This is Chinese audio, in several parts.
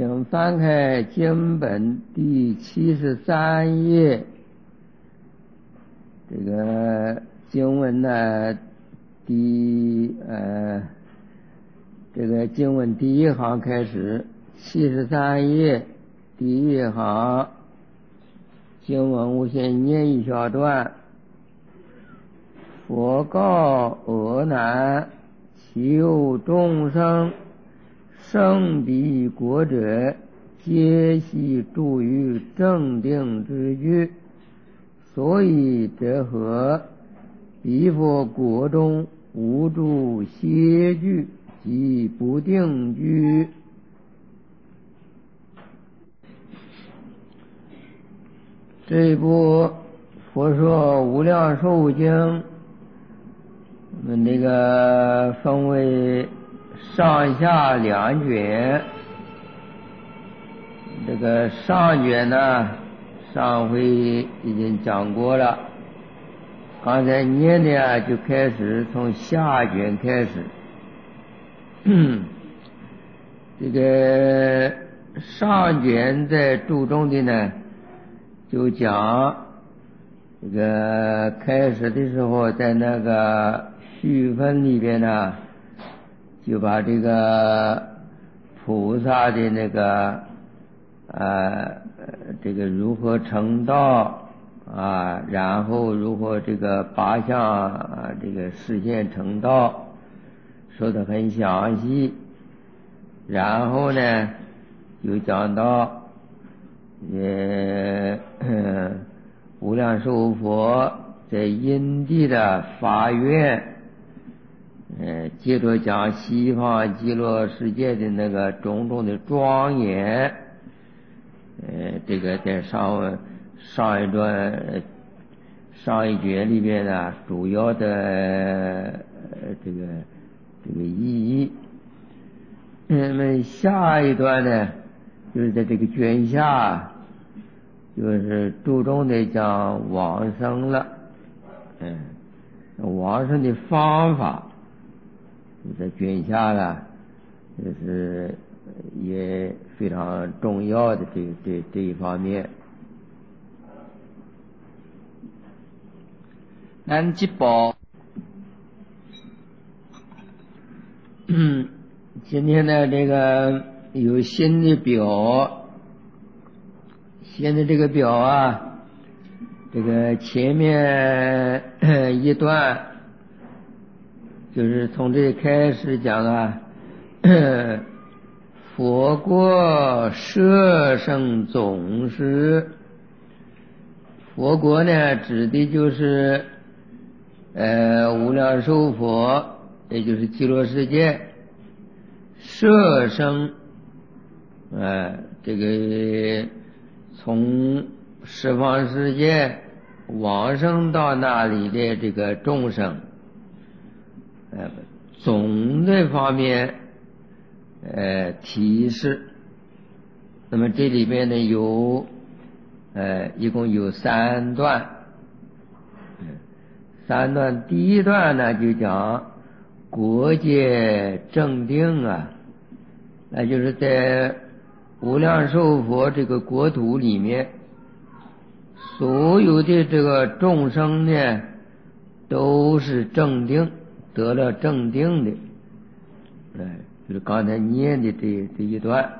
请翻开经本第73页，这个经文呢，这个经文第一行开始，73页第一行，经文我先念一小段。佛告阿难：其有众生生彼国者，皆悉住于正定之居，所以者何？彼佛国中无住歇居及不定居。这一部佛说无量寿经，我们这个分为上下两卷。这个上卷呢，上回已经讲过了，刚才念的啊，就开始从下卷开始。这个上卷在注中的呢，就讲这个开始的时候，在那个序分里边呢，就把这个菩萨的那个这个如何成道啊，然后如何这个八相这个实现成道，说得很详细。然后呢，又讲到无量寿佛在因地的发愿，接着讲西方极乐世界的那个种种的庄严。这个在上一卷里边呢，主要的这个意义。那么下一段呢，就是在这个卷下，就是注重的讲往生了。往生的方法在卷下了，就是也非常重要的这一方面。 南极宝。 今天的这个有新的表，现在这个表啊，这个前面一段就是从这开始讲啊，佛国摄生总师。佛国呢，指的就是无量寿佛，也就是极乐世界。摄生这个从十方世界往生到那里的这个众生，总的方面提示。那么这里面呢有一共有三段。第一段呢就讲国界正定啊，那就是在无量寿佛这个国土里面，所有的这个众生呢，都是正定，得了正定的。就是刚才念的这一段。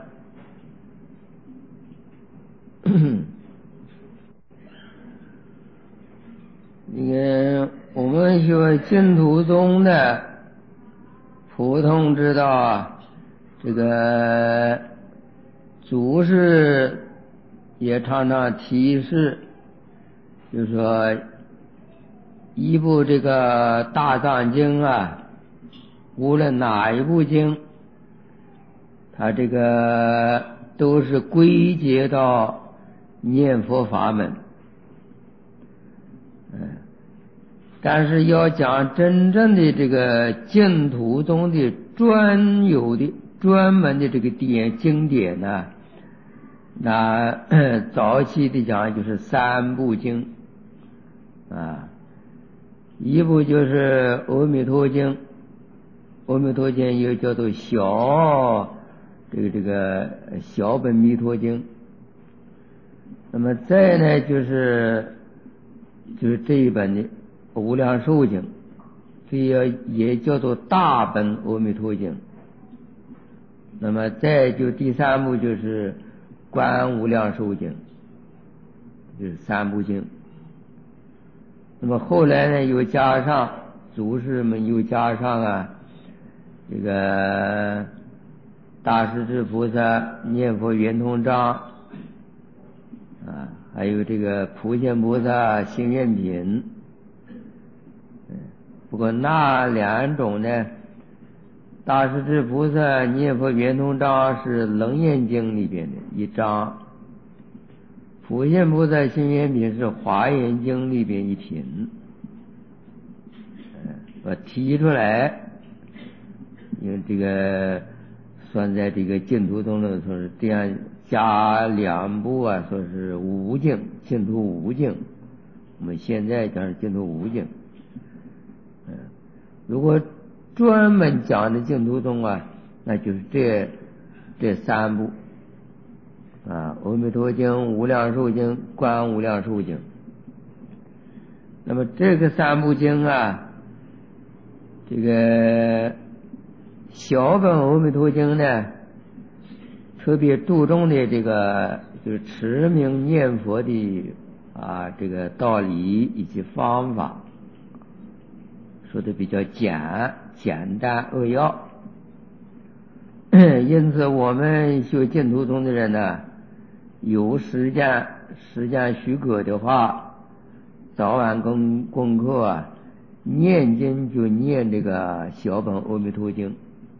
我们学净土宗的普通知道啊，这个祖师也常常提示，就是说一部这个大藏经啊，无论哪一部经，它这个都是归结到念佛法门。但是要讲真正的这个净土宗的专有的专门的这个经典呢，那早期的讲就是三部经啊，一部就是阿弥陀经，阿弥陀经又叫做小这个小本弥陀经。那么再呢就是这一本的无量寿经，这也叫做大本阿弥陀经。那么再就第三部就是观无量寿经，就是三部经。那么后来呢又加上祖师们又加上这个大势至菩萨念佛圆通章还有这个普贤菩萨行愿品。不过那两种呢，大势至菩萨念佛圆通章是楞严经里边的一章，普贤菩萨行愿品是华严经里边一品。我提出来，因为这个算在这个净土宗中说是这样加两部说是无净，净土无净。我们现在讲是净土无净。如果专门讲的净土宗那就是这三部阿弥陀经、无量寿经、观无量寿经。那么这个三部经这个小本阿弥陀经呢，特别注重的这个就是持名念佛的这个道理以及方法，说的比较简单扼要。因此我们修净土宗的人呢，有时间许可的话，早晚功课念经就念这个小本阿弥陀经。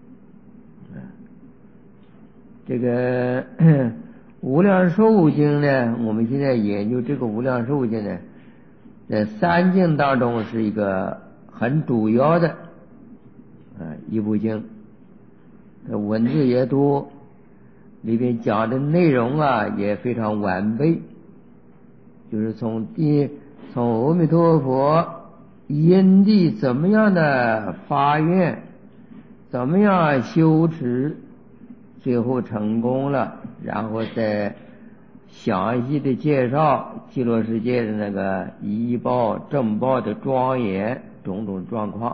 这个无量寿经呢，我们现在研究这个无量寿经呢，在三经当中是一个很主要的一部经，文字也多，里边讲的内容也非常完备，就是从阿弥陀佛因地怎么样的发愿，怎么样修持，最后成功了，然后再详细的介绍极乐世界的那个医报正报的庄严种种状况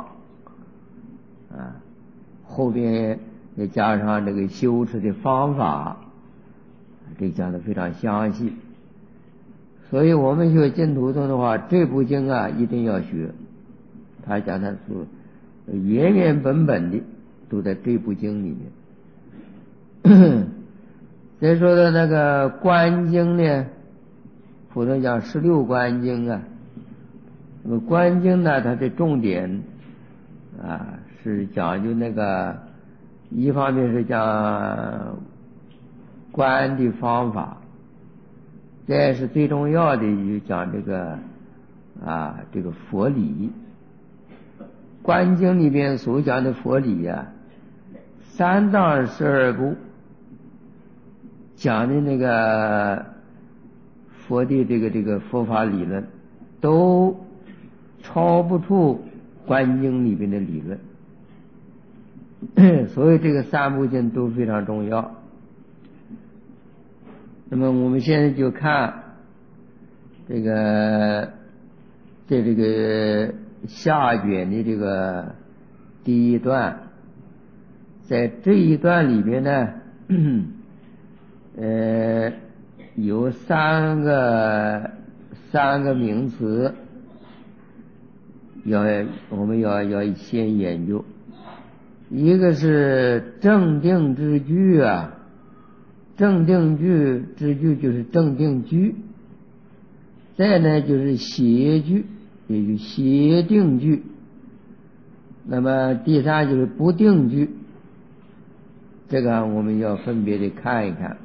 后边再加上这个修持的方法，这讲的非常详细。所以我们学净土宗的话，这部经一定要学。他讲的是原本的都在这部经里面。再说的那个观经呢，普通讲16观经那么观经呢，它的重点是讲究那个一方面是讲观的方法，再是最重要的就讲这个佛理。观经里边所讲的佛理三藏12部讲的那个佛的这个佛法理论，都超不出观经里边的理论。所以这个三部经都非常重要。那么我们现在就看这个下卷的这个第一段，在这一段里边呢有三个名词我们要先研究。一个是正定之句正定之句就是正定句。再呢就是邪句，也就是邪定句。那么第三就是不定句，这个我们要分别的看一看。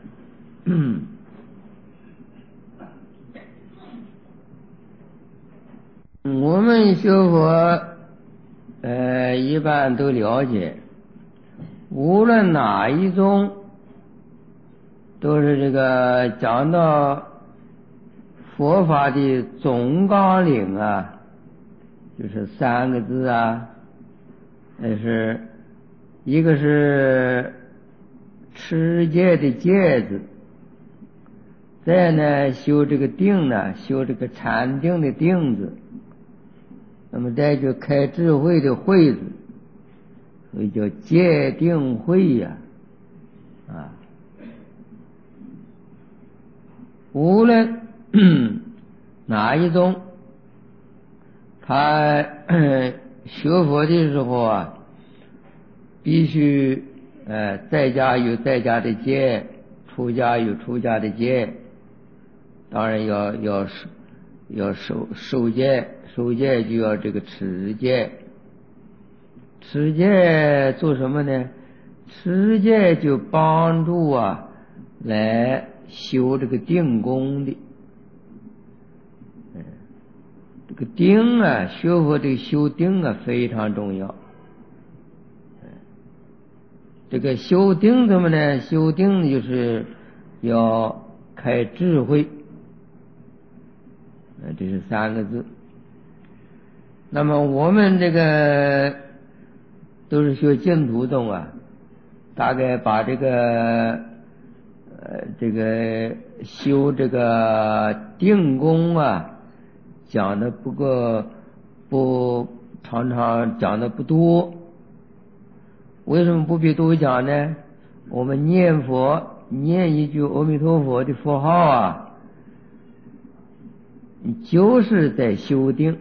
我们学佛一般都了解，无论哪一宗都是这个讲到佛法的总纲领就是3个字是一个是持戒的戒字，再呢修这个定呢，修这个禅定的定字，那么再就开智慧的慧字，所以叫戒定慧呀。无论哪一种，他学佛的时候啊，必须在家有在家的戒，出家有出家的戒，当然要守戒，守戒就要这个持戒。持戒做什么呢？持戒就帮助来修这个定功的。这个定学佛这个修定非常重要。这个修定怎么呢？修定就是要开智慧，这是3个字。那么我们这个都是学净土宗大概把这个修这个定功讲的常常讲的不多。为什么不必多讲呢？我们念佛念一句阿弥陀佛的佛号你就是在修定。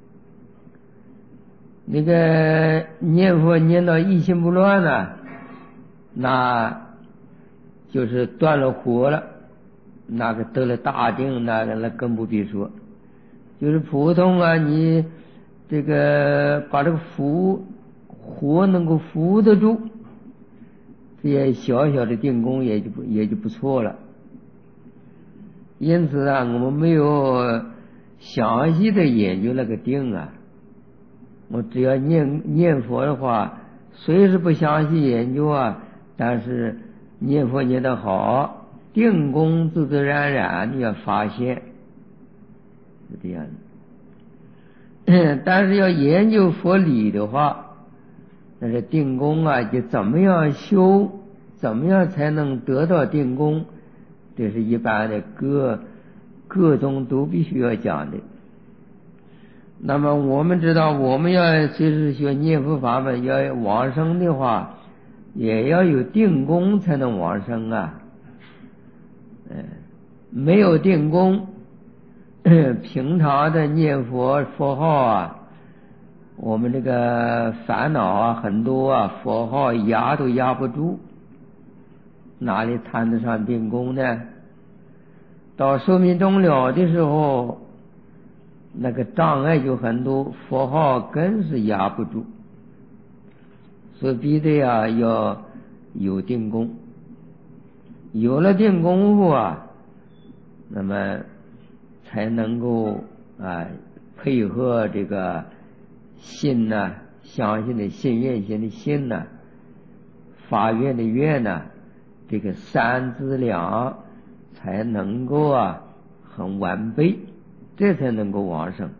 那个念佛念到一心不乱那就是断了火了，那个得了大定，那更不必说。就是普通你这个把这个火能够扶得住，这些小小的定功也就不错了。因此我们没有详细的研究那个定我只要念佛的话，虽是不详细研究但是念佛念得好，定功自自然然你要发现，是这样的。但是要研究佛理的话，那是定功就怎么样修，怎么样才能得到定功，这是一般的各种都必须要讲的。那么我们知道，我们要随时学念佛法门，要往生的话，也要有定功才能往生没有定功，平常的念佛号我们这个烦恼很多佛号压都压不住，哪里谈得上定功呢？到寿命终了的时候，那个障碍就很多，佛号更是压不住，所以必须要有定功。有了定功夫那么才能够配合这个信相信的信，愿行的信发愿的愿这个3资粮才能够很完备，这才能够往生。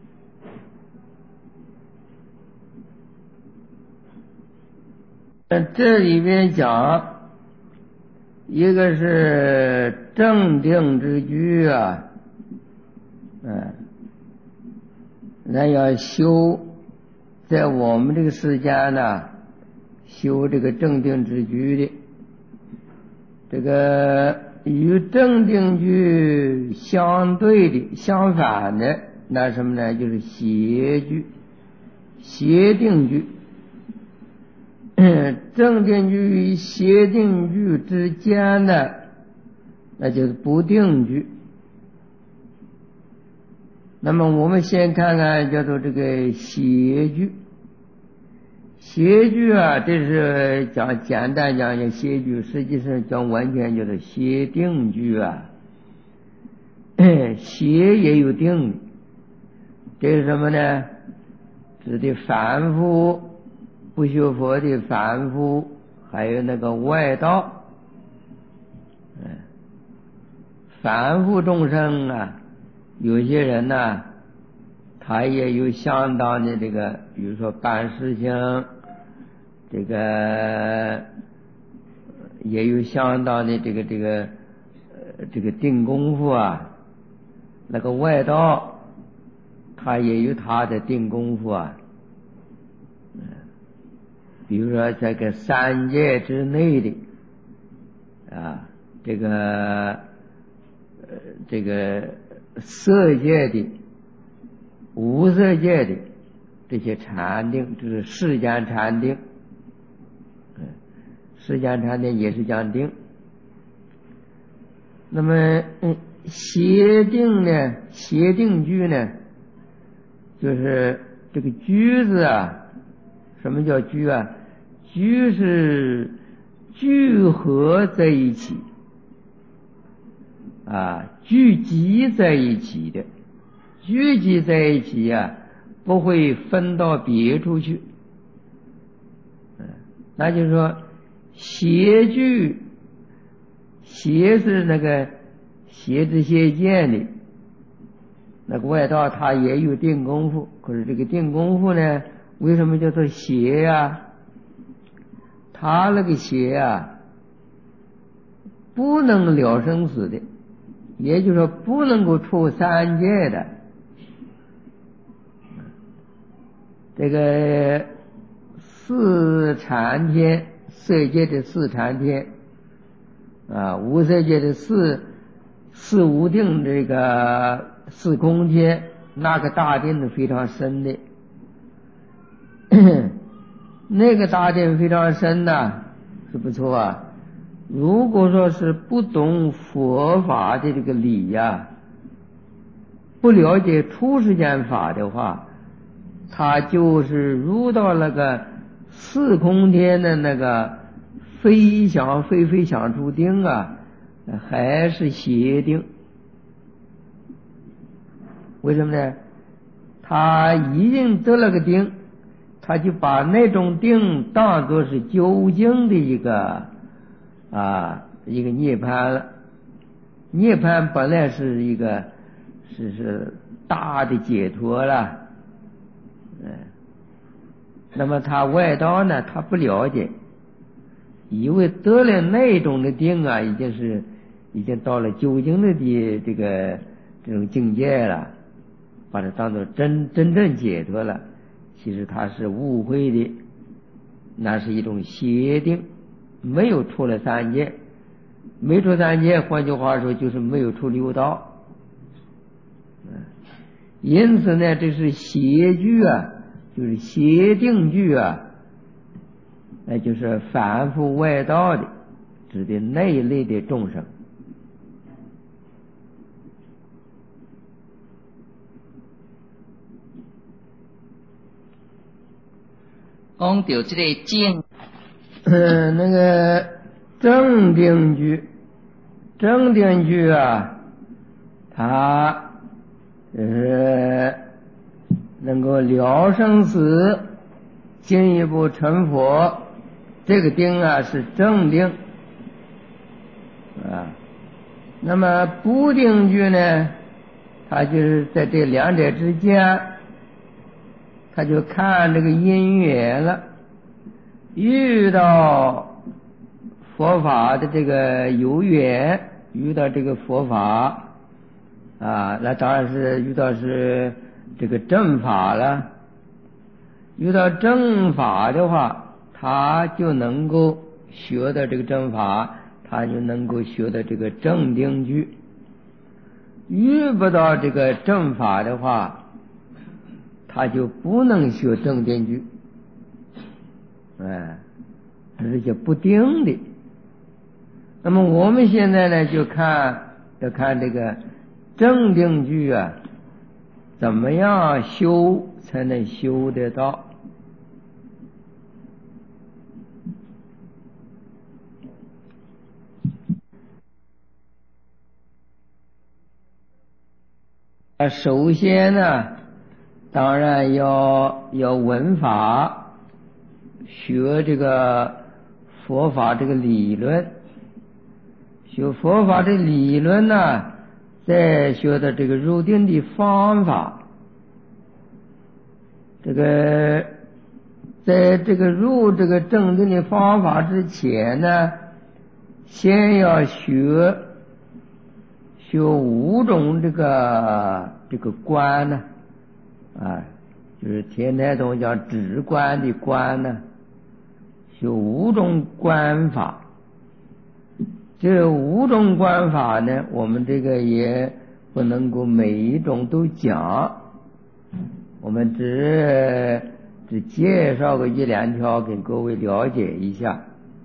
这里边讲一个是正定之居那要修，在我们这个世间修这个正定之居的，这个与正定居相对的相反的那什么呢？就是邪居，邪定居。正定居与邪定居之间那就是不定居。那么我们先看看叫做这个邪居。邪居这是简单讲邪居，实际上讲完全就是邪定居邪也有定，这是什么呢？指的凡夫不学佛的凡夫，还有那个外道。凡夫众生有些人他也有相当的这个，比如说办事情，这个也有相当的这个定功夫啊。那个外道他也有他的定功夫啊。比如说这个三界之内的这个色界的、无色界的这些禅定，就是世间禅定。世间禅定也是讲定。那么邪定呢，邪定句呢，就是这个句字啊。什么叫句啊？句是聚合在一起聚集在一起的，聚集在一起不会分到别处去。那就是说邪句，邪是那个邪知邪见的，那个外道他也有定功夫，可是这个定功夫呢，为什么叫做邪呀？他那个邪不能了生死的，也就是说不能够出三界的。这个四禅天，色界的四禅天无色界的四无定，这个四空天，那个大定是非常深的。那个大定非常深是不错如果说是不懂佛法的这个理不了解出世间法的话，他就是入到那个四空天的那个非想处定还是邪定。为什么呢？他已经得了个定，他就把那种定当作是究竟的一个涅槃了。涅槃本来是一个是大的解脱了。那么他外道呢，他不了解，以为得了那种的定已经到了究竟的这种境界了，把它当作真正解脱了。其实他是误会的，那是一种邪定，没有出了三界。没出三界，换句话说就是没有出六道。因此呢，这是邪句就是邪定句那就是反复外道的，指的那一类的众生。 讲到这个见那个正定句，正定句它能够了生死，进一步成佛，这个定是正定那么不定句呢，它就是在这两者之间，他就看这个因缘了。遇到佛法的这个有缘，遇到这个佛法那当然是遇到是这个正法了。遇到正法的话，他就能够学到这个正法，他就能够学到这个正定句。遇不到这个正法的话，他就不能学正定句。这是叫不定的。那么我们现在呢，要看这个正定句怎么样修才能修得到。首先呢，当然要闻法，学这个佛法这个理论，学佛法的理论再学的这个入定的方法。这个在这个入这个正定的方法之前呢， 先要学5种这个观呢，就是天台宗讲止观的观呢，学5种观法。这5种观法呢，我们这个也不能够每一种都讲，我们只介绍个1、2条给各位了解一下。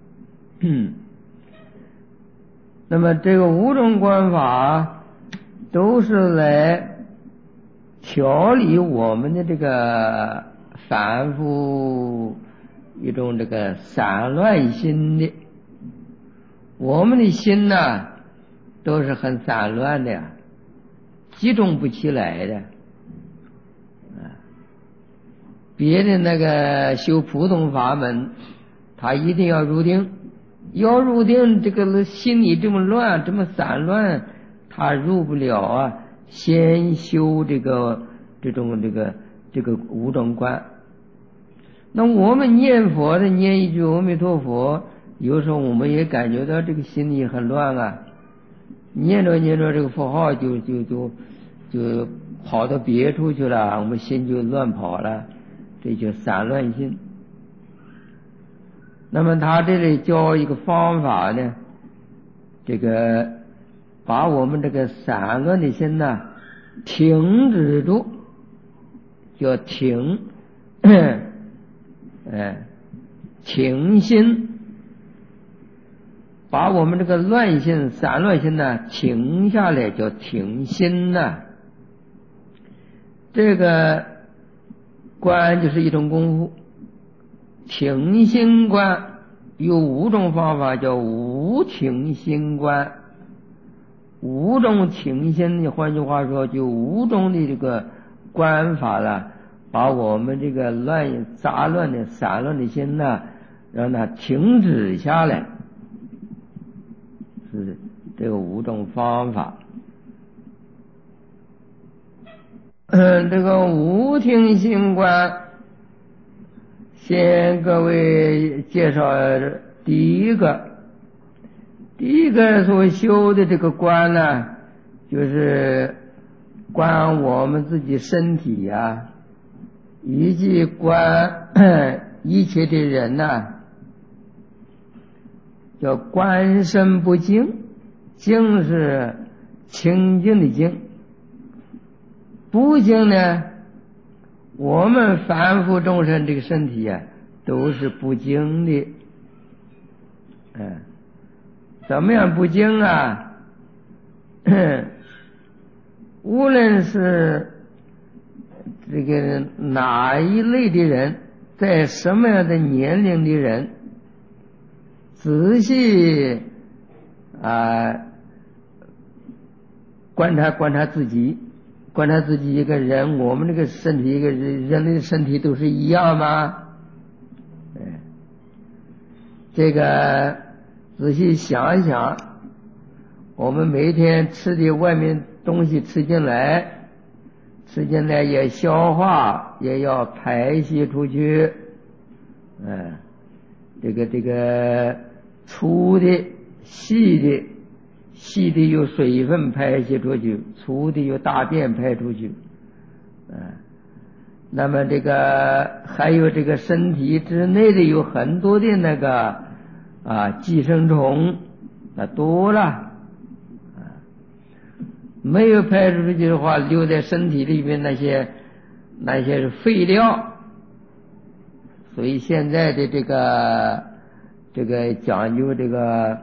那么这个5种观法都是来调理我们的这个反复一种这个散乱心的。我们的心呢都是很散乱的呀，集中不起来的。别的那个修普通法门，他一定要入定，要入定，这个心里这么乱这么散乱，他入不了啊。先修这种5种观。那我们念佛的念一句阿弥陀佛，有时候我们也感觉到这个心里很乱啊，念着念着这个佛号就跑到别处去了，我们心就乱跑了，这就散乱心。那么他这里教一个方法呢，这个把我们这个散乱的心呢停止住，叫停停心，把我们这个乱心散乱心呢停下来，叫停心呢。这个观就是一种功夫，停心观有5种方法，叫无停心观。5种停心，换句话说就5种的这个观法了，把我们这个杂乱的散乱的心呢让它停止下来，是这个5种方法。这个无停心观，先各位介绍第一个所修的这个观呢，就是观我们自己身体呀，以及观一切的人呢，叫观身不净。净是清净的净，不净呢，我们凡夫众生这个身体啊都是不净的。怎么样不净啊？无论是这个哪一类的人，在什么样的年龄的人，仔细观察自己，观察自己一个人，我们这个身体，一个人类的身体都是一样吗？这个仔细想一想，我们每天吃的外面东西吃进来也消化，也要排泄出去。这个粗的细的有水分排泄出去，粗的有大便排出去。那么这个还有这个身体之内的有很多的那个寄生虫，那多了。没有排出去的话，留在身体里面那些是废料。所以现在的这个讲究这个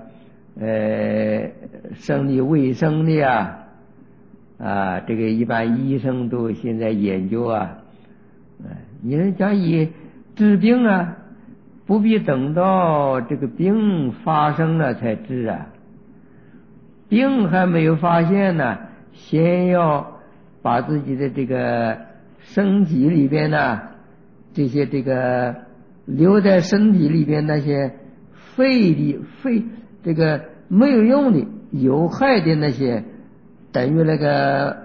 生理卫生的这个一般医生都现在研究你是讲以治病不必等到这个病发生了才治病还没有发现呢，先要把自己的这个身体里边这些这个留在身体里边那些废这个没有用的有害的那些，等于那个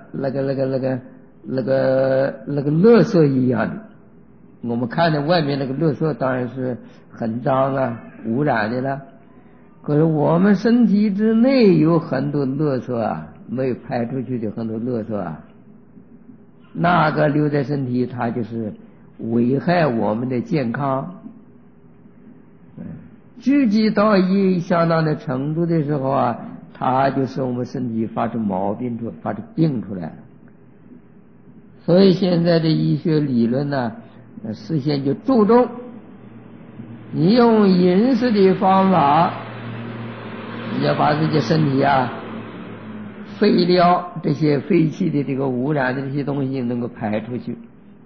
垃圾一样的。我们看见外面那个垃圾当然是很脏污染的了， 可是我们身体之内有很多垃圾啊，没有排出去的很多垃圾啊，那个留在身体，它就是危害我们的健康。聚集到一相当的程度的时候啊，它就使我们身体发出毛病出，发出病出来。所以现在的医学理论呢，事先就注重你用饮食的方法，你要把自己身体啊废料这些废气的这个污染的这些东西能够排出去。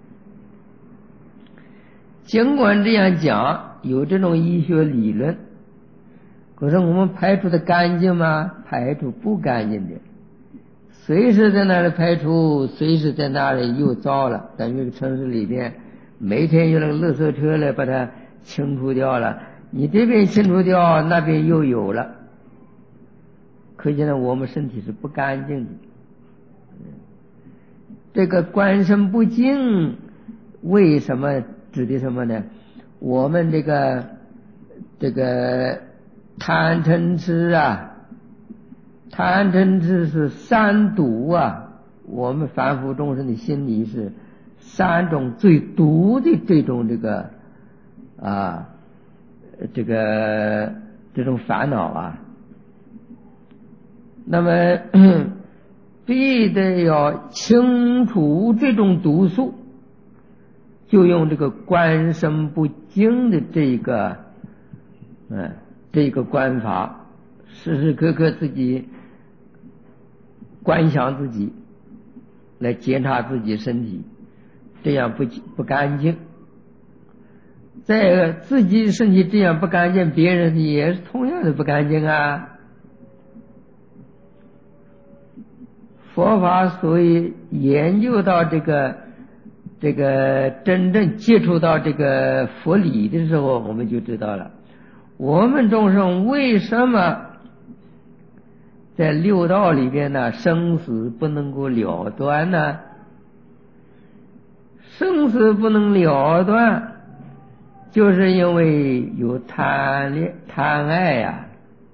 尽管这样讲，有这种医学理论，可是我们排除的干净吗？排除不干净的，随时在那里排除，随时在那里又糟了。等于城市里边每天有那个垃圾车来把它清除掉了，你这边清除掉，那边又有了。可见呢，我们身体是不干净的。这个观身不净，为什么指的什么呢？我们这个贪嗔痴啊，贪嗔痴是三毒啊。我们凡夫众生的心里是三种最毒的这种这种烦恼啊。那么必得要清除这种毒素，就用这个观身不净的这个观法，时时刻刻自己观想自己，来检查自己身体，这样不干净。在自己身体这样不干净，别人也是同样的不干净啊。佛法所以研究到这个真正接触到这个佛理的时候，我们就知道了，我们众生为什么在六道里边呢，生死不能够了断呢？生死不能了断，就是因为有贪爱呀，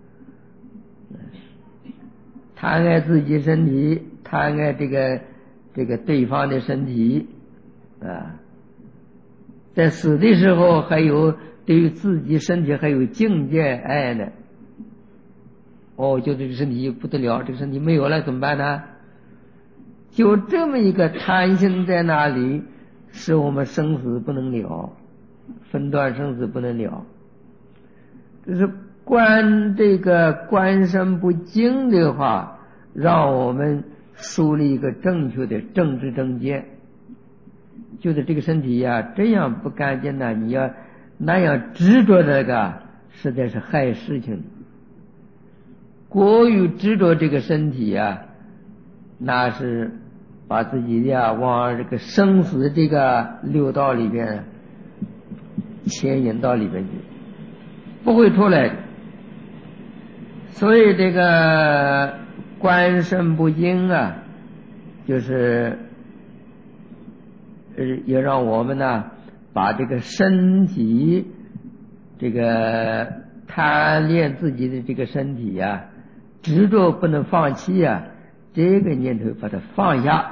贪爱自己身体，贪爱这个对方的身体啊，在死的时候还有对于自己身体还有境界爱呢。就这个身体不得了，这个身体没有了怎么办呢？就这么一个贪心在那里，使我们生死不能了，分段生死不能了。这是这个观身不净的话，让我们树立一个正确的正知正见，就是这个身体呀，这样不干净呢，你要那样执着这个，实在是害事情。过于执着这个身体啊，那是把自己呀往这个生死这个六道里边牵引到里边去，不会出来的。所以这个观身不净啊，就是也让我们呢把这个身体这个贪恋自己的这个身体呀，执着不能放弃呀，这个念头把它放下。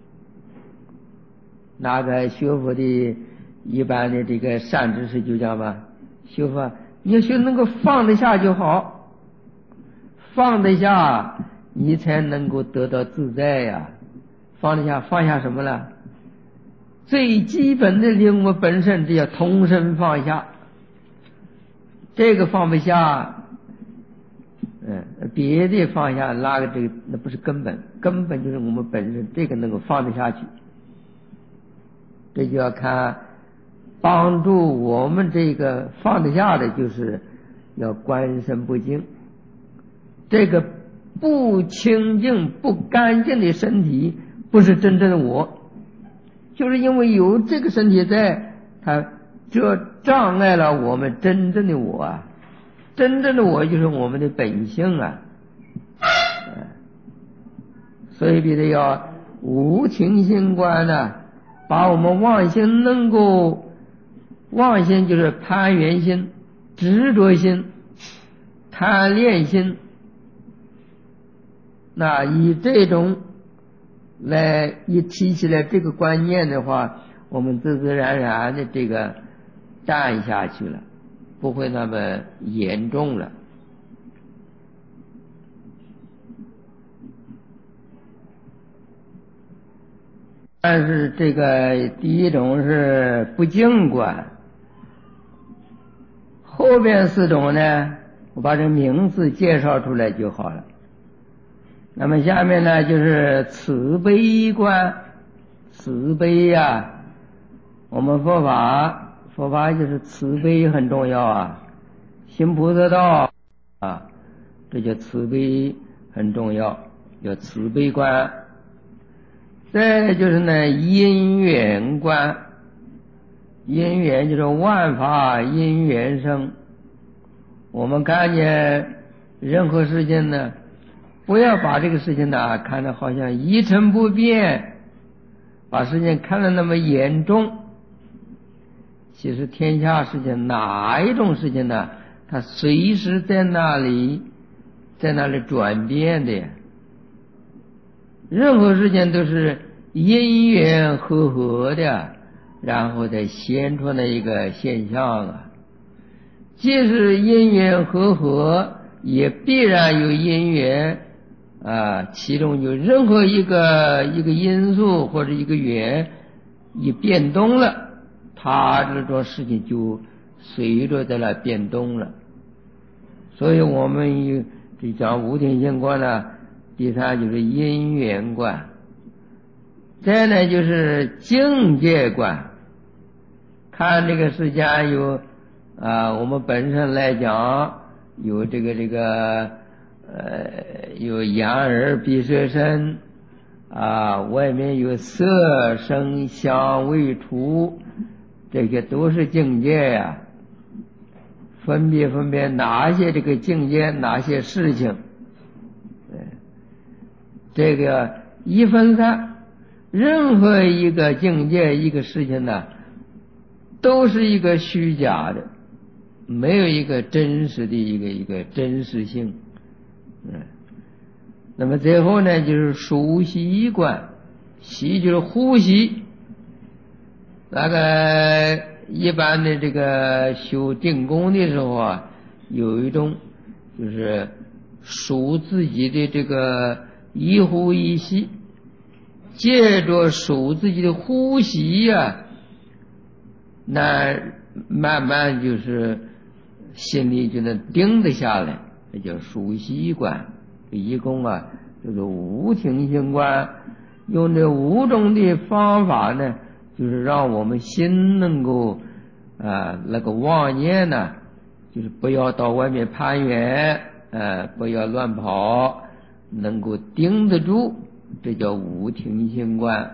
那个学佛的一般的这个善知识就讲嘛，学佛你要学能够放得下就好，放得下你才能够得到自在呀。放得下，放下什么了？最基本的领悟本身，这叫同身放下。这个放不下，别的放下拉个这个，那不是根本，根本就是我们本身这个能够放得下去。这就要看帮助我们这个放得下的，就是要观身不净。这个不清净不干净的身体不是真正的我，就是因为有这个身体在，它这障碍了我们真正的我啊。真正的我就是我们的本性啊。所以必须要无情心观呢，把我们妄心能够，妄心就是攀缘心、执着心， 贪恋心，那以这种来一提起来这个观念的话，我们自自然然的这个淡下去了，不会那么严重了。但是这个第一种是不净观，后边四种呢，我把这名字介绍出来就好了。那么下面呢，就是慈悲观。慈悲呀，我们佛法就是慈悲很重要啊，行菩萨道啊，这叫慈悲很重要，叫慈悲观。再就是呢，因缘观。因缘就是万法因缘生，我们看见任何事情呢，不要把这个事情呢看得好像一成不变，把事情看得那么严重。其实天下事情哪一种事情呢，它随时在那里转变的呀。任何事情都是因缘和合的，然后再显出来一个现象啊。即使因缘和合，也必然有因缘啊，其中有任何一个因素或者一个缘一变动了，它这种事情就随着在那变动了。所以我们就讲无停性观呢，第三就是因缘观。再呢就是境界观，看这个世间有我们本身来讲有有眼耳鼻舌身外面有色声香味触，这些都是境界呀。分别哪些这个境界，哪些事情，这个一分散，任何一个境界一个事情呢，都是一个虚假的，没有一个真实的一个真实性。那么最后呢，就是数息观。息就是呼吸，那个一般的这个修定功的时候啊，有一种就是数自己的这个一呼一吸，借着数自己的呼吸呀，那慢慢就是心里就能定得下来，这叫数息观。一共就是无停性观，用这五种的方法呢，就是让我们心能够那个妄念呢，就是不要到外面攀缘，不要乱跑，能够盯得住，这叫无停性观。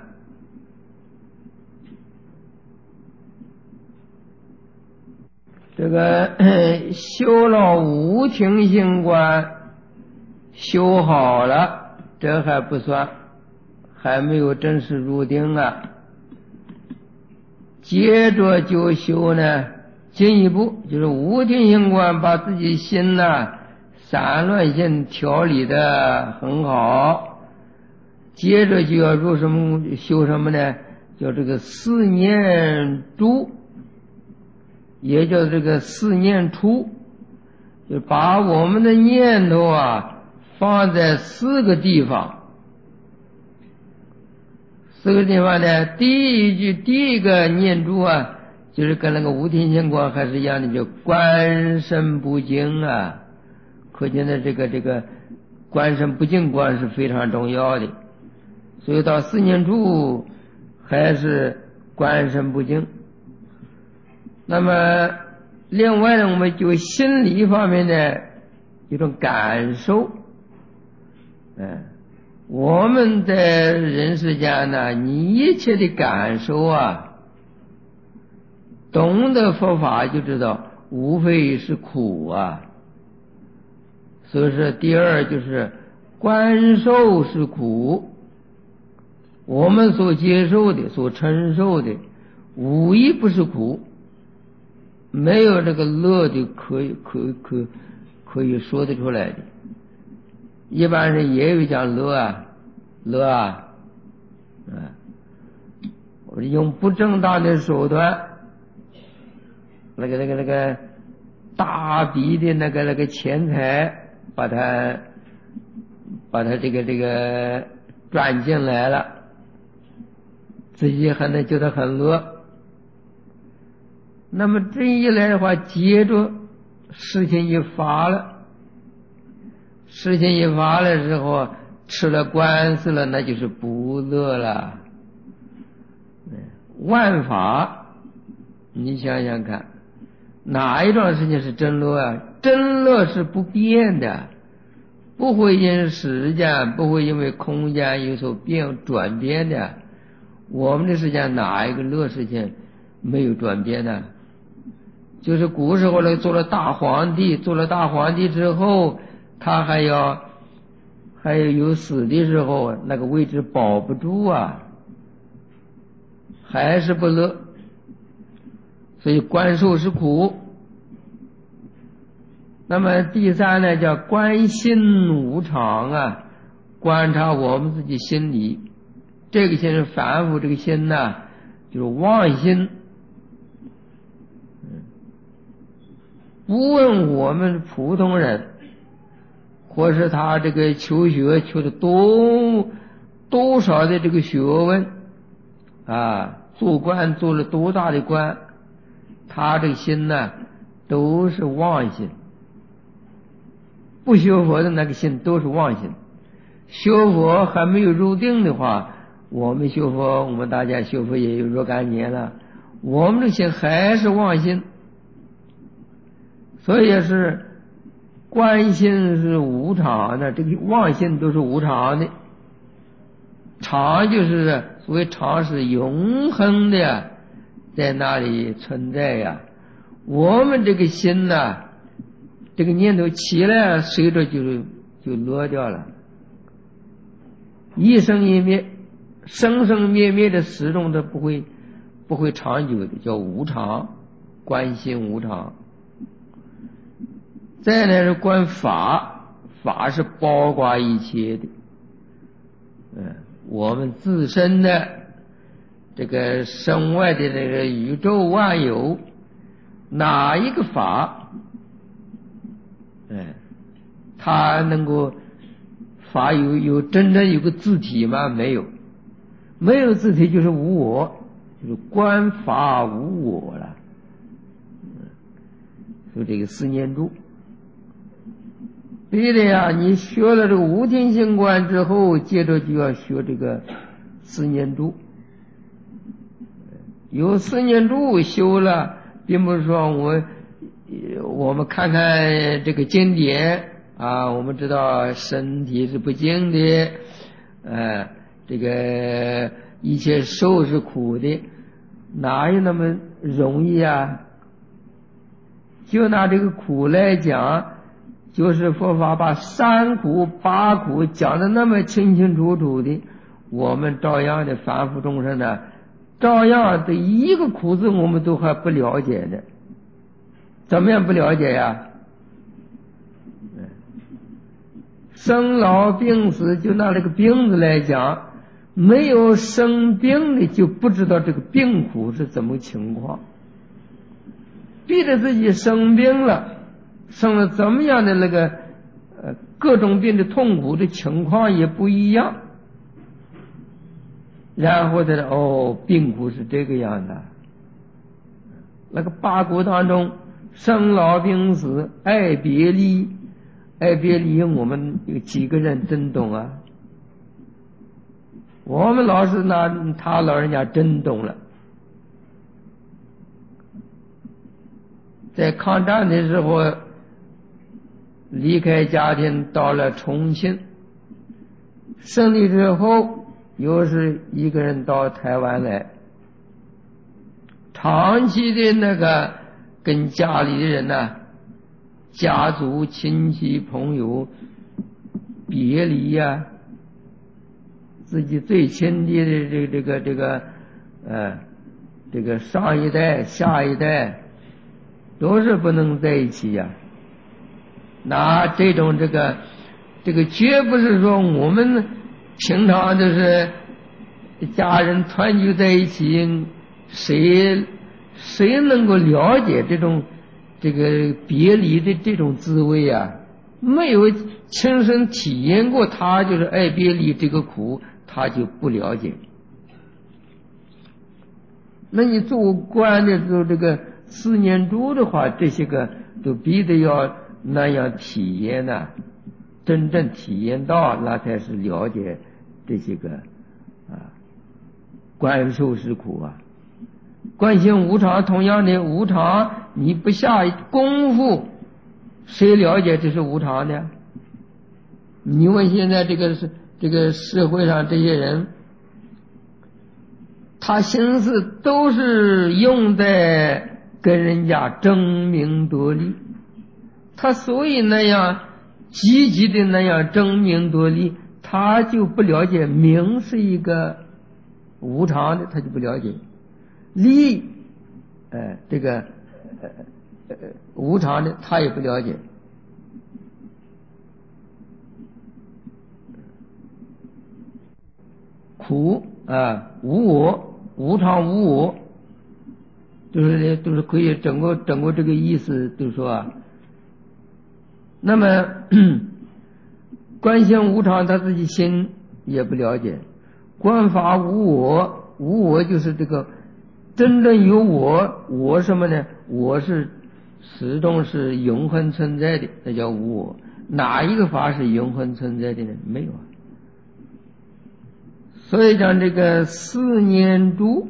这个修了无停性观，修好了，这还不算，还没有正式入定啊。接着就修呢，进一步就是无停性观，把自己心散乱性调理的很好。接着就要入修什么呢？叫这个四念住，也叫这个四念处，就把我们的念头放在四个地方。四个地方呢，第一个念住就是跟那个无停性观还是一样的，就观身不净啊。可见的这个观身不净观是非常重要的。所以到四念处还是观身不净。那么另外呢，我们就心理方面的一种感受，我们在人世间呢，你一切的感受懂得佛法就知道无非是苦所以说第二就是观受是苦，我们所接受的所承受的无一不是苦，没有这个乐的可可以说得出来的。一般人也有讲乐我用不正当的手段，那个大笔的那个钱财，把它这个赚进来了，自己还能觉得很乐。那么这一来的话，接着事情一发了之后，吃了官司了，那就是不乐了。万法，你想想看，哪一桩事情是真乐啊？真乐是不变的，不会因时间，不会因为空间有所转变的。我们的世界哪一个乐事情没有转变的？就是古时候呢，做了大皇帝之后，他还有死的时候，那个位置保不住啊，还是不乐。所以观受是苦。那么第三呢，叫观心无常啊，观察我们自己心里，这个心是反复，这个心呢就是妄心。不问我们普通人，或是他这个求学求的多少的这个学问啊，做官做了多大的官，他这个心呢都是妄心。不学佛的那个心都是妄心。学佛还没有入定的话，我们学佛，我们大家学佛也有若干年了，我们的心还是妄心。所以是观心是无常的，这个妄心都是无常的。常就是所谓常是永恒的，在那里存在呀。我们这个心呢，这个念头起来，随着就落掉了，一生一灭，生生灭灭的，始终都不会长久的，叫无常，观心无常。再来是观法，法是包括一切的。我们自身的这个身外的这个宇宙万有，哪一个法，它能够法有真正有个自体吗？没有，没有自体就是无我，就是观法无我了。说这个四念住。对的呀，你学了这个无听性观之后，接着就要学这个四念住。有四念住修了，并不是说我们看看这个经典啊，我们知道身体是不净的，这个一切受是苦的，哪有那么容易啊？就拿这个苦来讲，就是佛法把三苦八苦讲得那么清清楚楚的，我们照样的凡夫众生呢，照样的一个苦字我们都还不了解的。怎么样不了解呀？生老病死，就拿这个病字来讲，没有生病的就不知道这个病苦是怎么情况，逼着自己生病了，生了怎么样的那个各种病的痛苦的情况也不一样，然后再病苦是这个样的。那个八苦当中，生老病死爱别离，我们有几个人真懂啊？我们老师呢，他老人家真懂了。在抗战的时候离开家庭到了重庆，胜利之后又是一个人到台湾来，长期的那个跟家里的人呢，家族亲戚朋友别离呀，自己最亲的这个上一代下一代都是不能在一起呀。 那这种这个绝不是说我们平常就是家人团聚在一起，谁能够了解这个别离的这种滋味啊？没有亲身体验过，他就是爱别离这个苦，他就不了解。那你做官的时候，这个4念住的话，这些个都必得要那样体验呢，真正体验到，那才是了解这些个观受是苦啊。观行无常，同样的无常，你不下功夫，谁了解这是无常的？你问现在这个社会上这些人，他心思都是用在跟人家争名夺利，他所以那样积极的那样争名夺利，他就不了解名是一个无常的，他就不了解利，这个无常的他也不了解。苦无我，无常无我，都是可以整个这个意思，就是说那么观行无常，他自己心也不了解。观法无我，无我就是这个真正有我什么呢？我是始终是永恒存在的，那叫无我。哪一个法是永恒存在的呢？没有啊。所以讲这个4念住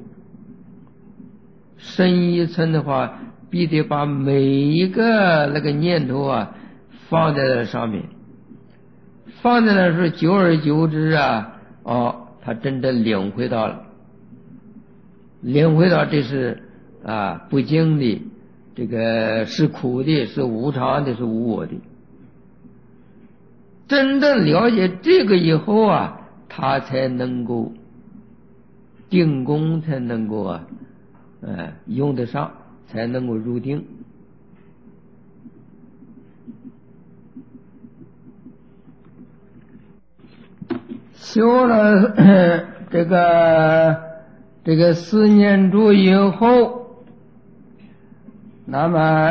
深一层的话，必得把每一个那个念头放在那上面，放在那时候，久而久之他真正领会到了，这是不净的，这个是苦的，是无常的，是无我的。真正了解这个以后他才能够定功，才能够用得上，才能够入定。修了这个4念住以后，那么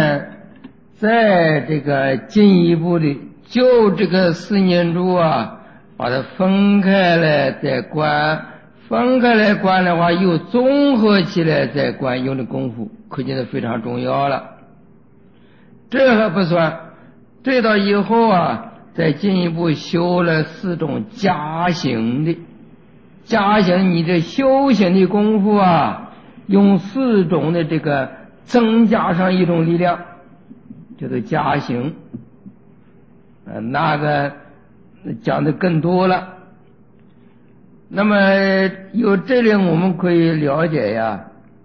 在这个进一步的就这个4念住把它分开来再观，分开来观的话，又综合起来再观，用的功夫可见的非常重要了。这还不算，这到以后再进一步修了4种加行的，加行你这修行的功夫用4种的这个增加上一种力量，叫做加行。那个讲的更多了。那么有这里我们可以了解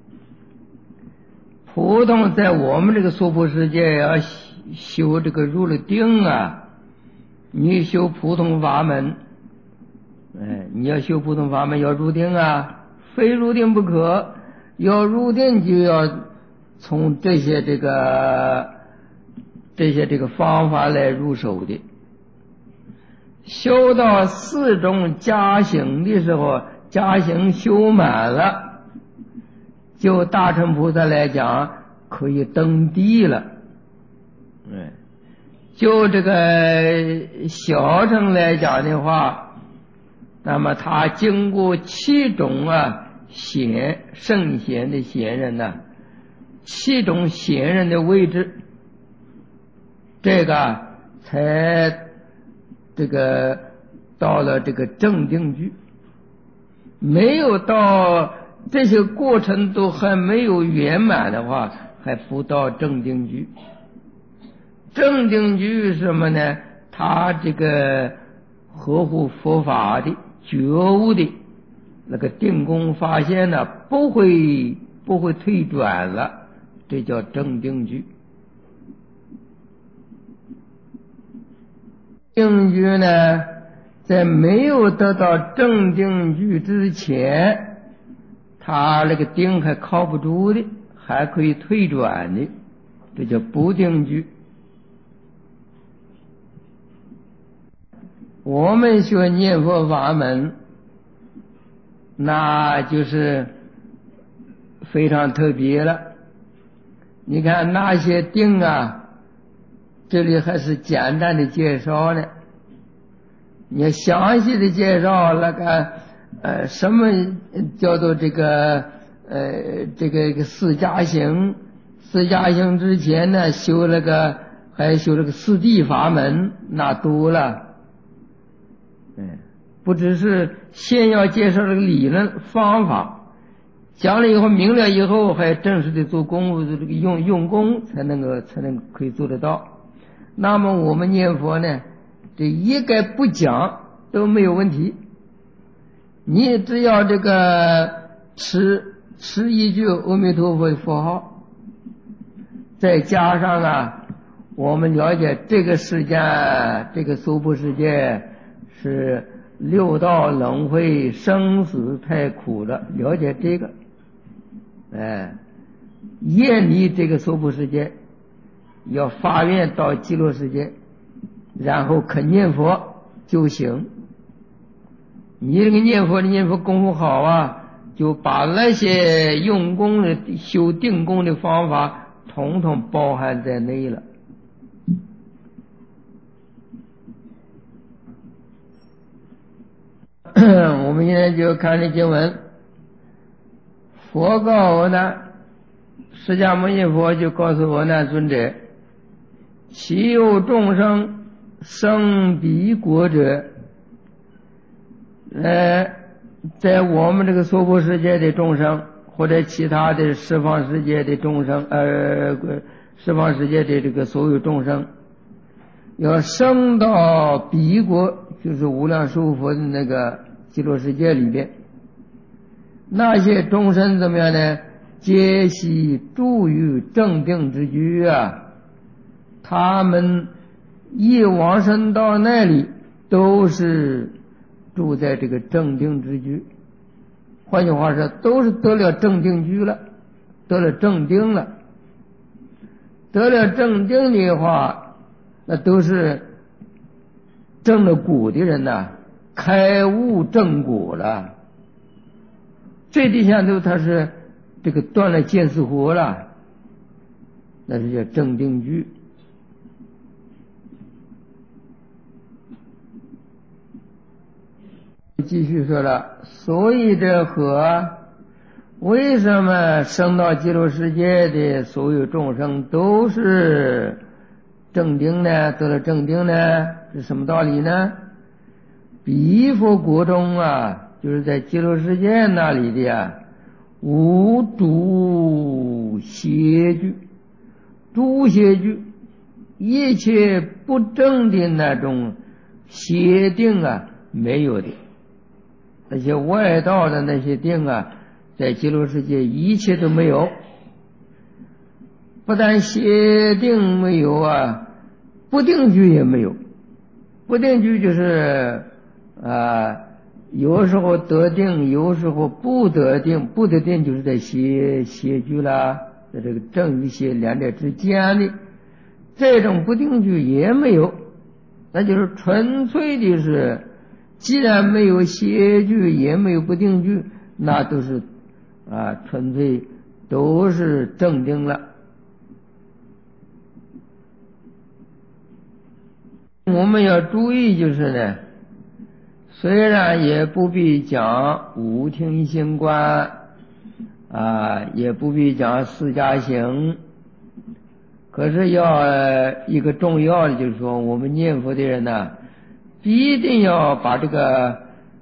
普通在我们这个娑婆世界要修这个入了定你修普通法门，你要修普通法门要入定非入定不可。要入定就要从这些这个方法来入手的。修到4种加行的时候，加行修满了，就大乘菩萨来讲可以登地了。就这个小乘来讲的话，那么他经过7种圣贤的贤人7种贤人的位置，这个才这个到了这个正定居。没有到这些过程都还没有圆满的话，还不到正定居。正定居是什么呢？他这个合乎佛法的觉悟的那个定功发现不会退转了，这叫正定居。定居呢，在没有得到正定居之前，他那个定还靠不住的，还可以退转的，这叫不定居。 我们学念佛法门，那就是非常特别了。你看那些定啊，这里还是简单的介绍呢。你要详细的介绍那个什么叫做这个四加行，四加行之前呢还修了个四谛法门，那多了。不只是先要介绍这个理论方法，讲了以后明了以后，还正式的做功夫，这个用功才能可以做得到。那么我们念佛呢，这一概不讲都没有问题。你只要这个持一句阿弥陀佛的佛号，再加上我们了解这个世间，这个娑婆世界是六道轮回，生死太苦了，了解这个，厌离这个娑婆世界，要发愿到极乐世界，然后肯念佛就行。你这个念佛功夫好就把那些用功的修定功的方法统统包含在内了。我们现在就看这经文，佛告我呢，释迦牟尼佛就告诉我呢，尊者，其有众生生彼国者，在我们这个娑婆世界的众生，或者其他的十方世界的众生，十方世界的这个所有众生，要升到彼国，就是无量寿佛的那个极乐世界里边，那些众生怎么样呢？皆悉住于正定之居他们一往生到那里，都是住在这个正定之居。换句话说，都是得了正定居了，得了正定了。得了正定的话，那都是正了果的人开悟正果了。这地下头他是这个断了见思惑了，那是叫正定居。继续说了，所以这何为什么升到极乐世界的所有众生都是正定呢？得了正定呢？是什么道理呢？彼佛国中就是在极乐世界那里的无诸邪具，诸邪具一切不正的那种邪定没有的。那些外道的那些定在极乐世界一切都没有。不但邪定没有不定居也没有。不定居就是有时候得定，有时候不得定。不得定就是在邪居啦，在这个正与邪两者之间的这种不定居也没有。那就是纯粹的是，既然没有邪居，也没有不定居，那都是纯粹都是正定了。我们要注意就是呢，虽然也不必讲五听行观也不必讲四加行，可是要一个重要的就是说，我们念佛的人必定要把这个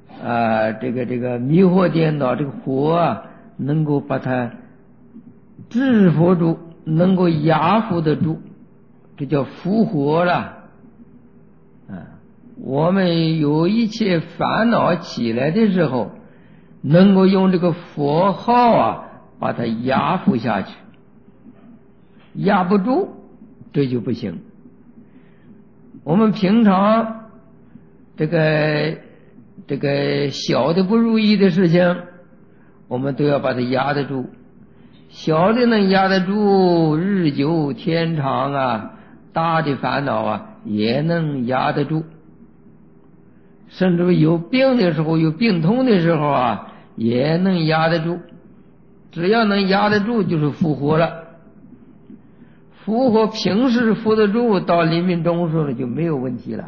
迷惑颠倒这个火能够把它制服住，能够压服得住，这叫伏火了。我们有一切烦恼起来的时候，能够用这个佛号把它压服下去。压不住，这就不行。我们平常这个小的不如意的事情，我们都要把它压得住。小的能压得住，日久天长大的烦恼也能压得住。 甚至有病的时候，有病痛的时候啊，也能压得住。只要能压得住，就是复活了。复活平时扶得住，到临命终时了就没有问题了。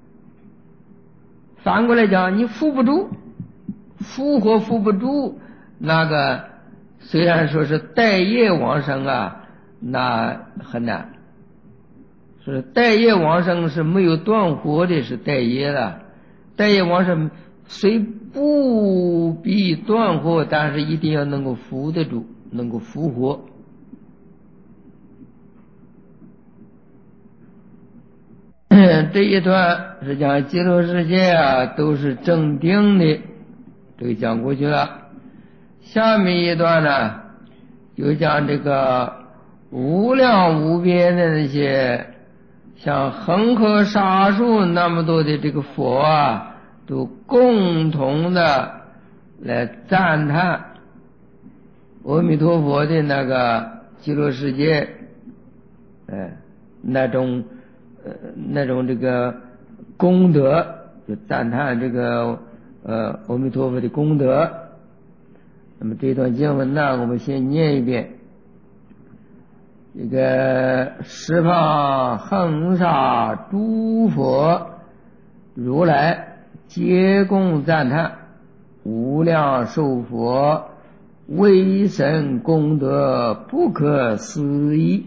反过来讲，你扶不住，复活扶不住，那个虽然说是待业往生啊，那很难。是待业往生是没有断活的，是待业的。待业往生虽不必断活，但是一定要能够扶得住，能够复活。这一段是讲极乐世界啊，都是正定的，这个讲过去了。下面一段呢，就讲这个无量无边的那些像恒河沙数那么多的这个佛啊，都共同的来赞叹阿弥陀佛的那个极乐世界，那种这个功德，就赞叹这个阿弥陀佛的功德。那么这段经文呢，我们先念一遍。这个十方恒沙诸佛如来皆共赞叹无量寿佛威神功德不可思议。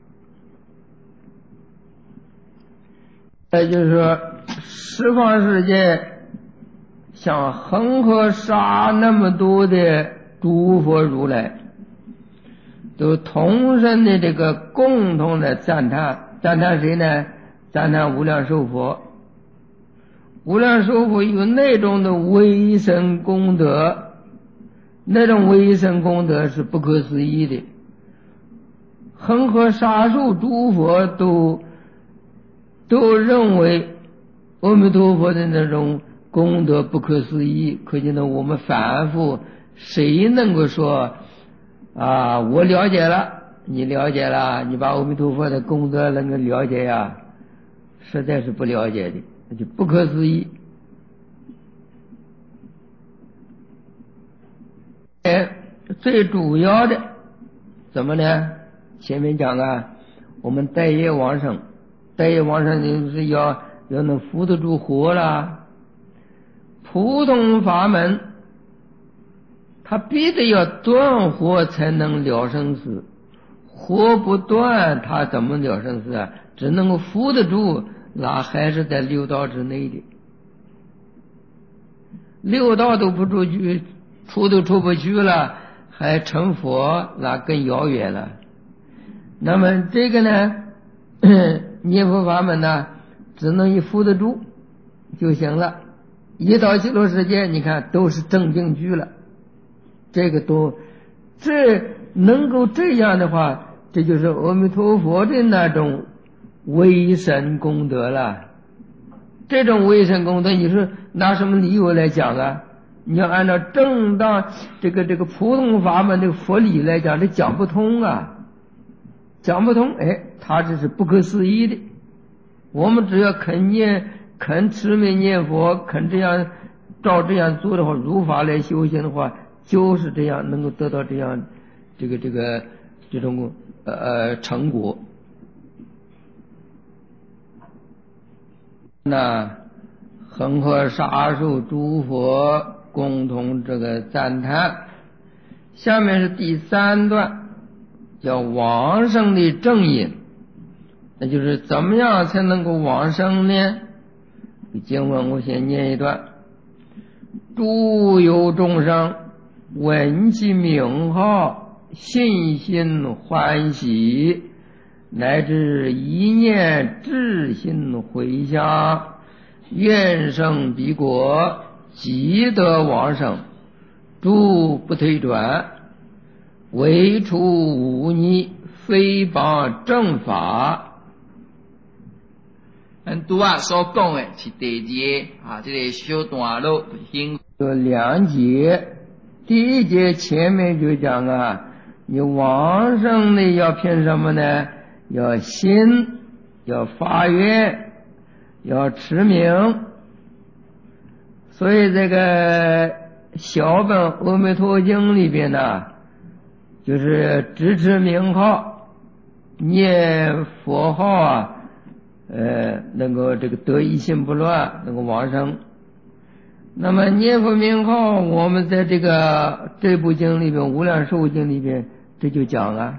也就是说，十方世界像恒河沙那么多的诸佛如来，都同声的这个共同的赞叹谁呢？赞叹无量寿佛。无量寿佛有那种的威神功德，那种威神功德是不可思议的。恒河沙数诸佛都认为阿弥陀佛的那种功德不可思议。可见呢，我们凡夫谁能够说啊，我了解了，你了解了，你把阿弥陀佛的功德能够了解呀？实在是不了解的，那就不可思议。最主要的怎么呢？前面讲啊，我们待业往生，待业往生就是要能扶得住活啦。普通法门他必得要断活才能了生死，活不断他怎么了生死啊？只能够扶得住，那还是在六道之内的。六道都不出去，出都出不去了，还成佛，那更遥远了。那么这个呢，念佛法门呢，只能一扶得住就行了。一到极乐世界，你看都是正定句了。这能够这样的话，这就是阿弥陀佛的那种威神功德了。这种威神功德，你说拿什么理由来讲啊？你要按照正当这个普通法门的佛理来讲，这讲不通啊，讲不通。他这是不可思议的。我们只要肯持名念佛，肯照这样做的话，如法来修行的话，就是这样能够得到这样这种成果。那恒河沙数诸佛共同这个赞叹。下面是第三段，叫往生的正因，那就是怎么样才能够往生呢？经文我先念一段。诸有众生闻其名号，信心欢喜，乃至一念至心回向，愿生彼国，即得往生，诸不退转，唯除忤逆，非谤正法。 拄啊所讲的是第二这个小段落有两节。第一节前面就讲啊，你往生的要凭什么呢？要心，要发愿，要持名。 所以这个小本阿弥陀经里边呢，就是支持名号念佛号啊，能够这个得一心不乱，能够往生。那么念佛名号，我们在这部经里边《无量寿经》里边这就讲啊，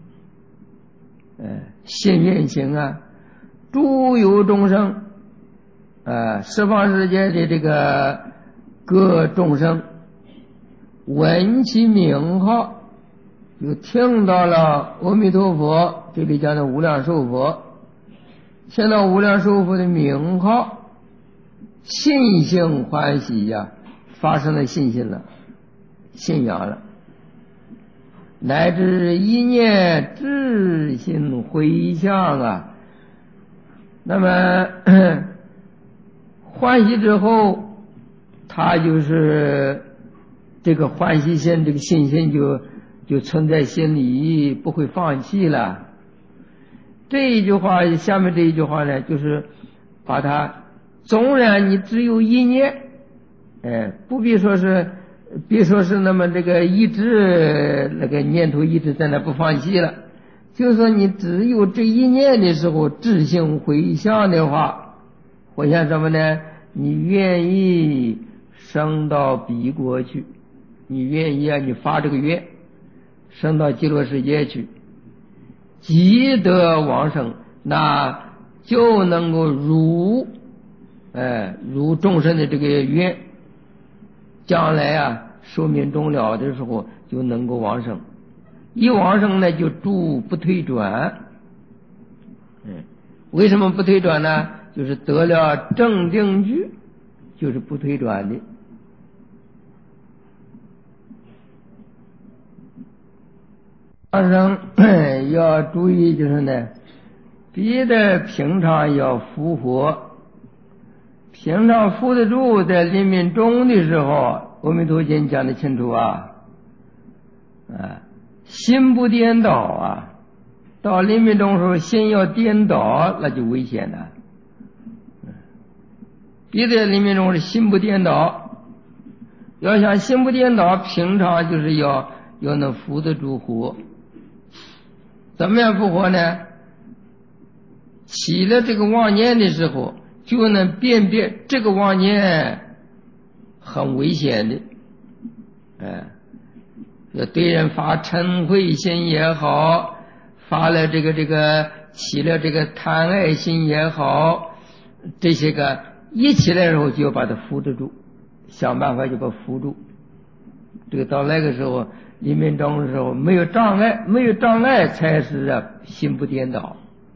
信愿行啊，诸有众生，十方世界的这个各众生闻其名号，就听到了阿弥陀佛，这里讲的无量寿佛，听到无量寿佛的名号，信性欢喜呀，发生了信心了，信仰了，乃至一念至心回向啊。那么欢喜之后，他就是这个欢喜心，这个信心就存在心里，不会放弃了。这一句话，下面这一句话呢，就是把它，纵然你只有一念，不必说是那么这个一直那个念头一直在那不放弃了，就说你只有这一念的时候，至心回向的话，回向什么呢？你愿意升到彼国去，你愿意啊，你发这个愿，升到极乐世界去，即得往生，那就能够如众生的这个愿，将来啊寿命终了的时候就能够往生，一往生呢就住不退转。为什么不退转呢？就是得了正定具，就是不退转的。往生要注意，就是呢，别的平常要符合，平常扶得住，在临命终的时候，阿弥陀经讲得清楚啊，心不颠倒啊，到临命终的时候心要颠倒，那就危险了。别的临命终是心不颠倒，要想心不颠倒，平常就是要能扶得住活。怎么样复活呢？起了这个妄念的时候，就能辨别这个妄念很危险的，要对人发嗔恚心也好，发了这个起了这个贪爱心也好，这些个一起来的时候就要把它扶得住，想办法就把它扶住。这个到那个时候临命终的时候没有障碍才是心不颠倒。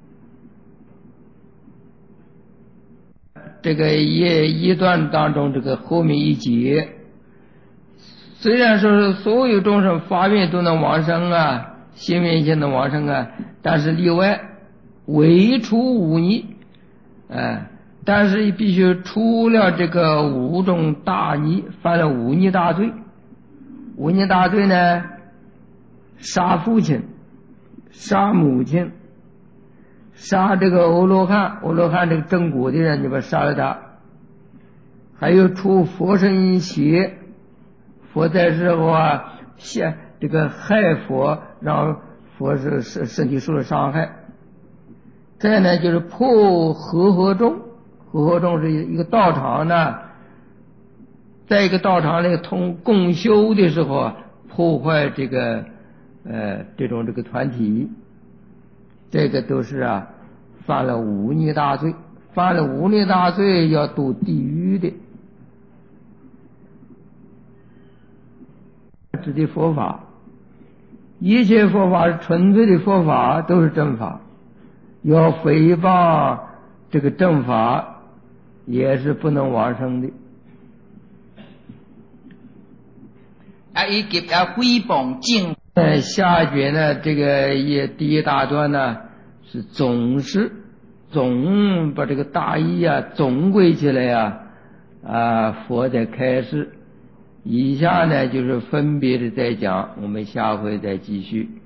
这个一段当中，这个后面一节，虽然说是所有众生发愿都能往生啊，心愿性能往生啊，但是例外，唯除忤逆，但是必须除了这个五种大逆，犯了忤逆大罪。忤逆大罪呢，杀父亲，杀母亲，杀这个欧罗汉这个正果的人，你把杀了他。还有出佛身邪，佛在时候啊，这个害佛，让佛是身体受了伤害。再呢就是破和众，和众是一个道场呢，在一个道场里共修的时候啊，破坏这个这个团体，这个都是犯了忤逆大罪，犯了忤逆大罪要堕地狱的。指的佛法，一切佛法是纯粹的佛法，都是正法，要诽谤这个正法也是不能往生的。 伊及诽谤正。 下卷呢，这个第一大段呢是总把这个大义总归起来佛在开示。以下呢就是分别的再讲，我们下回再继续。